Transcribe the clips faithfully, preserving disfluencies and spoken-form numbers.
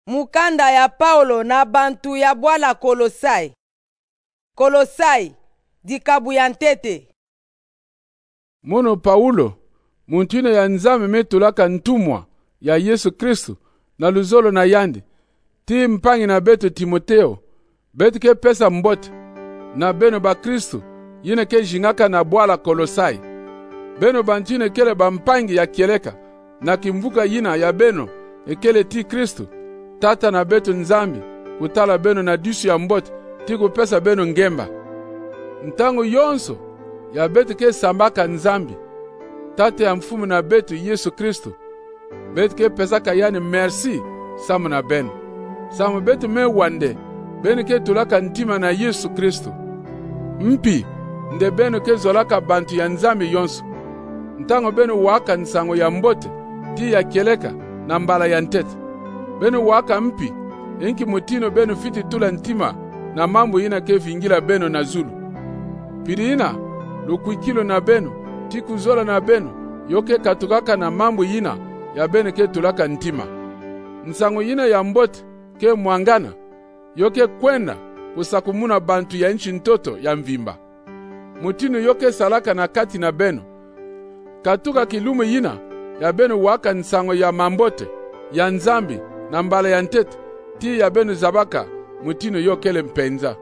Mukanda ya Paulo na bantu ya bwala Kolosai. Kolosai, dikabu ya ntete. Mono Paulo, muntine ya nzame metulaka ntumwa ya Yesu Kristu na luzolo na yandi. Ti mpangi na beto Timoteo, beto ke pesa mbote, na beno ba Kristu, yine ke jingaka na bwala Kolosai. Beno bantine kele ba mpangi ya kieleka, na kimvuka yina ya beno, ekele ti Kristu, tata na beto nzambi, kutala beno na disu ya mbote, ti kupesa beno ngemba. Ntango yonso, ya beto ke sambaka nzambi, tata ya mfumu na beto Yesu Kristu, beto ke pesaka yani merci, samu na beno. Samu beto me wande, beno ke tulaka ntima na Yesu Kristu. Mpi, nde beno ke zolaka bantu ya nzambi yonso. Ntango beno waka nsango ya mbote, ti ya kieleka, na mbala ya ntete. Beno waka mpi, enki mutino beno fiti tula ntima, na mambo ina ke vingila beno na zulu. Pidi ina, lukwikilo na beno, tiku zola na beno, yoke katukaka na mambo ina, ya beno ke tulaka ntima. Nsango ina ya mbote, ke mwangana, yoke kwenda, kusakumuna bantu ya nchi ntoto ya mvimba. Mutino yoke salaka na kati na beno. Katuka kilumu yina, ya beno waka nsango ya mambote, ya nzambi, na mbala ya ntete, ti ya beno zabaka, mutino yokele mpenza.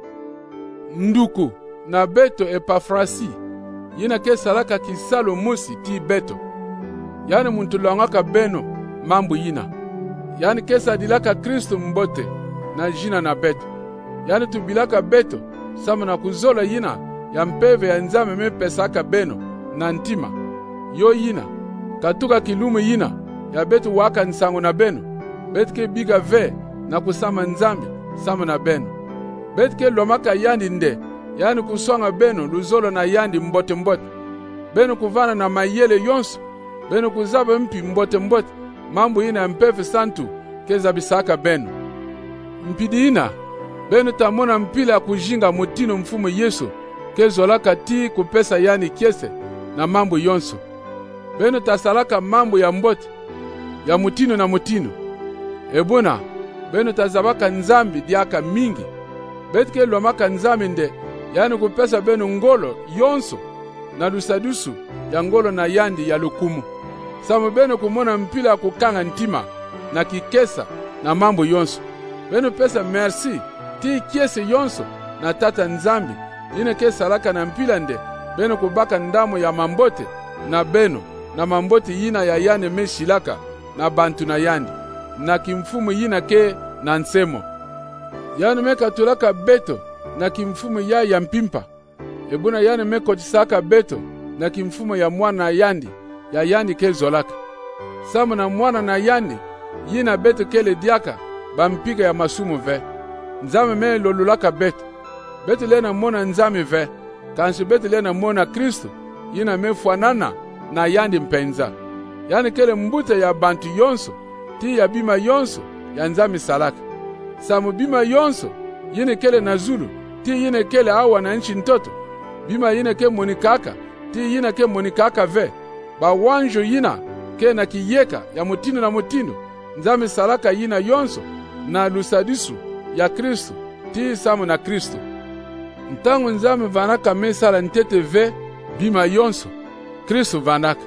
Nduku, na beto Epafrasi, yina ke salaka kisalo musi ti beto. Yani muntulangaka beno, mambu yina. Yani kesa dilaka Kristu mbote, na jina na beto. Yani tubilaka beto, sama na kuzola yina, ya mpeve ya nzame me pesaka beno, na ntima. Yo yina, katuka kilumu yina, ya beto waka nsango na beno, beto ke biga ve, na kusama nzambi, sama na beno. Beto ke lomaka yandi nde, yani kuswanga beno, luzolo na yandi mbote mbote. Beno kuvana na mayele yonso, beno kuzaba mpi mbote mbote, mambu yina mpefe santu, keza bisaka beno. Mpidi ina, beno tamona mpila kujinga mutino mfumu Yesu, kezolaka ti kupesa yani kiese, na mambu yonso. Beno tasalaka mambo ya mbote, ya mutino na mutino. Ebuna, beno tazabaka nzambi diaka mingi. Betke lomaka nzambi nde, yani kupesa beno ngolo yonso, na lusadusu ya ngolo na yandi ya lukumu. Samu beno kumona mpila kukanga ntima, na kikesa, na mambo yonso. Beno pesa merci, ti kiese yonso, na tata nzambi, yine ke salaka na mpila nde, beno kubaka ndamo ya mambote, na beno, na mambote yina ya yane meshilaka, na bantu na yandi, na kimfumu yina ke na nsemo. Yani meka tulaka beto, na kimfumu ya ya mpimpa. Ebuna yani meko tisaka beto, na kimfumu ya mwana na yandi, ya yandi ke zolaka. Samu na mwana na yandi, yina beto kele diaka, bampiga ya masumu ve. Nzame me lolulaka beto. Beto lena mona nzame ve, kansi beto lena mona Kristu, yina me fuanana, na yandi mpenza. Yani kele mbute ya bantu yonso, ti ya bima yonso, ya nzami salaka. Samu bima yonso, yine kele na zulu, ti yine kele awa na nchi ntoto. Bima yine ke monikaka, ti yine ke monikaka ve. Ba wanjo yina, ke na kiyeka, ya mutino na mutino. Nzami salaka yina yonso, na lusadisu, ya Kristu, ti samu na Kristu. Ntangu nzami vanaka mesala ntete ve, bima yonso, Kristu vanaka.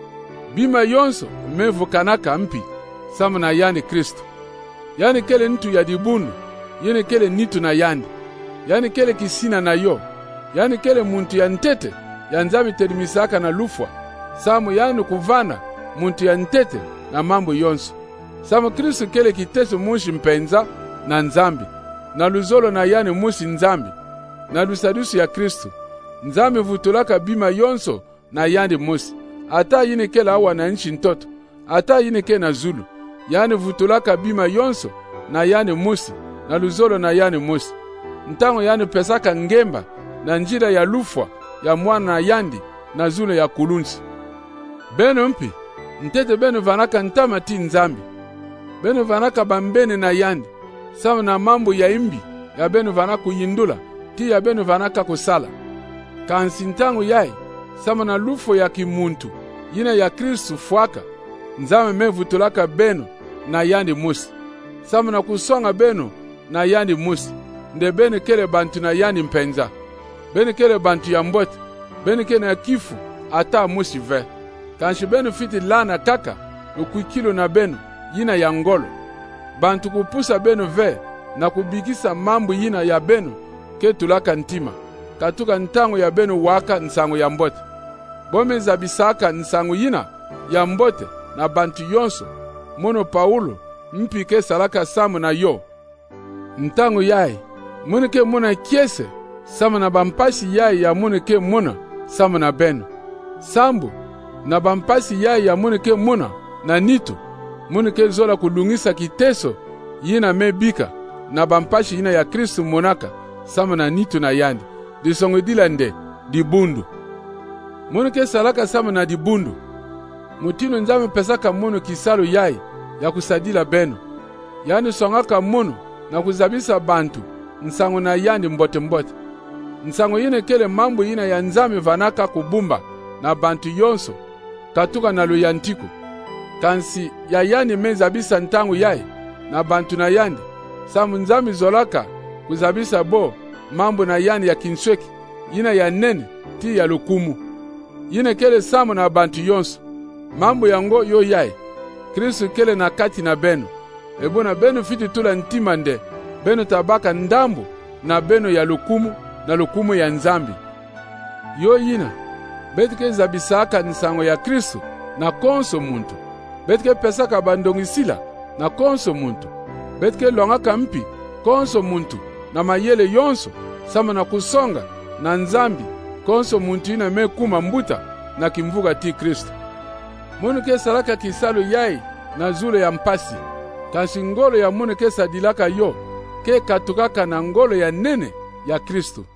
Bima yonso mevukanaka mpi, samu na yani Kristu. Yani kele ntu ya dibunu, yene kele nitu na yandi. Yani kele kisina na yo, yani kele muntu ya ntete, ya nzami terimisaka na lufwa. Samu yani kuvana, muntu ya ntete na mambo yonso. Samu Kristu kele kiteso mushi mpenza na nzambi, na luzolo na yani mushi nzambi, na lusadusu ya Kristu. Nzambi vutulaka bima yonso na yandi musi. Ata yine kele awa na nchi ntoto, ata yine ke na zulu, yani vutulaka bima yonso na yani musi, na luzolo na yani musi. Ntango yani pesaka ngemba, na njira ya lufwa, ya mwana na yandi, na zulu ya kulunsi. Beno mpi, ntete beno vanaka ntama ti nzambi. Beno vanaka bambene na yandi, samu na mambo ya imbi, ya beno vanaka yindula, ti ya beno vanaka kusala. Kansi ntango yai, samu na lufo ya kimuntu, yina ya Kristu fuaka, nzame mevutulaka beno na yandi musi. samu na kusonga benu na yandi musi, nde benu kele bantu na yandi mpenza. Benu kele bantu ya mbote, benu kele na kifu ata musi ve. Kanshi benu fiti lana kaka, nukuikilu na benu yina ya ngolo. Bantu kupusa benu ve na kubikisa mambu yina ya benu ke tulaka ntima. Katuka ntango ya benu waka nsango ya mbote. Bome zabisaka nsango yina ya mbote na bantu yonso. Mono Paulo mpike salaka samu na yo. Ntango yai, munike muna kiese samu na bampasi yai ya munike muna samu na benu. Sambu na bampasi yai ya munike muna na nito. Munike zola kulungisa kiteso yina mebika na bampashi yina ya Kristu monaka samu na nito na yandi. Disongo dilande di bundu. Munike salaka samu na di bundu. Mutino nzame pesaka mono kisalo yai ya kusadila benu. Yani songaka mono na kuzabisa bantu nsango na yandi mbote mbote. Nsango yine kele mambo yina ya nzame vanaka kubumba na bantu yonso katuka na luyantiku. Kansi ya yandi menzabisa ntango yai na bantu na yandi. Samu nzame zolaka kuzabisa bo mambo na yandi ya kinsweki yina ya nene ti ya lukumu. Yine kele samu na bantu yonso. Mambo yango yo yai. Kristu kele na kati na benu. Ebo na benu fiti tula ntima nde. Benu tabaka ndambu na benu ya lukumu na lukumu ya nzambi. Yo yina. Betike zabisaka nsango ya Kristu na konso muntu. Betike pesaka bandongisila na konso muntu. Betike longaka mpi konso muntu na mayele yonso sama na kusonga na nzambi konso muntu ina mekuma mbuta na kimvuga ti Kristu. Munu ke salaka kisalo yai na zule ya mpasi. Kansi ngolo ya munu ke sadilaka yo ke katukaka na ngolo ya nene ya Kristu.